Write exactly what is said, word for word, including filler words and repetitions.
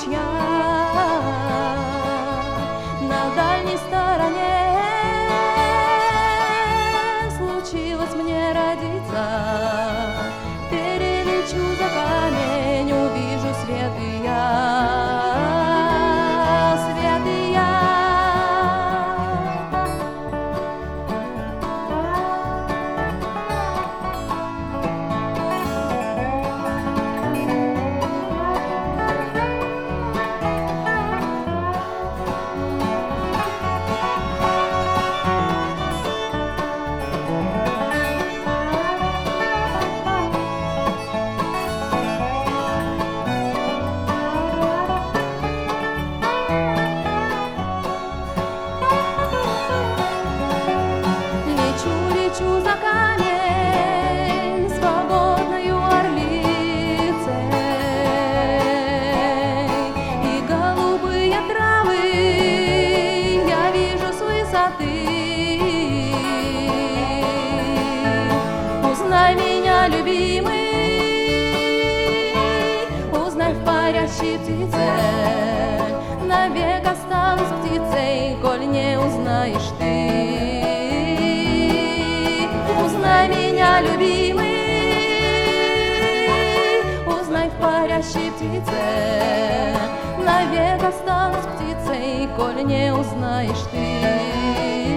ручья на дальней стороне. Случилось мне родиться, перелечу за камень, увижу свет и я, свет и я. Лечу за камень свободною орлицей, и голубые травы я вижу с высоты. Узнай меня, любимый, узнай в парящей птице, навек останусь птицей, коль не узнаешь ты. Узнай меня, любимый, узнай в парящей птице, навек останусь птицей, коль не узнаешь ты.